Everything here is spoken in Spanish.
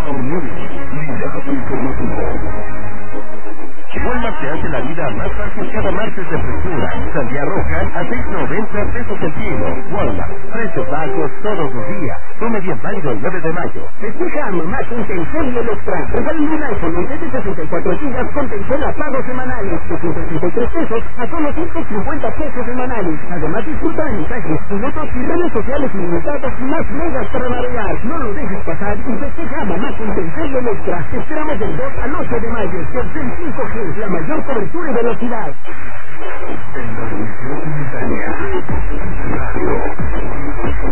Liderato informativo. Walmart te hace la vida más fácil cada martes de frescura. Sandía roja a 6.90 pesos el kilo. Walmart, precios bajos todos los días. Come bien válido el 9 de mayo. Escucha a mamá con Telcel y Electra. Regalen un iPhone en 764 gigas con Telcel a pagos semanales. De 133 pesos a solo 150 pesos semanales. Además disfruta de mensajes, pilotos y redes sociales ilimitadas y más megas para navegar. No lo dejes pasar y festeja a mamá con Telcel y Electra. Te esperamos del 2 al 8 de mayo. Telcel 5G. La mayor cobertura y velocidad. En la edición simultánea, Radio